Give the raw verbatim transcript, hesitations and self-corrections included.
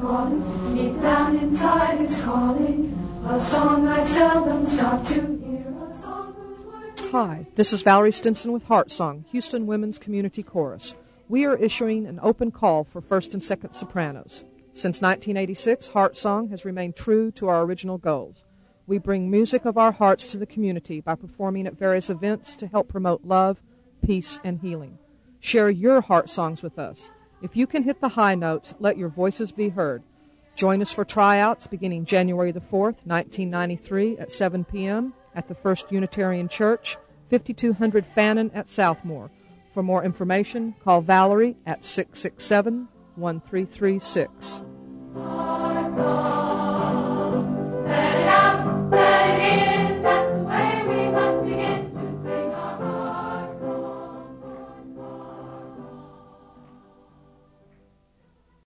calling, deep down inside it's calling, a song I seldom stop to hear, a song whose words... Hi, this is Valerie Stinson with Heart Song, Houston Women's Community Chorus. We are issuing an open call for first and second sopranos. Since nineteen eighty-six, Heart Song has remained true to our original goals. We bring music of our hearts to the community by performing at various events to help promote love, peace, and healing. Share your heart songs with us. If you can hit the high notes, let your voices be heard. Join us for tryouts beginning January the fourth, nineteen ninety-three at seven p.m. at the First Unitarian Church, fifty-two hundred Fannin at Southmore. For more information, call Valerie at six six seven, one three three six.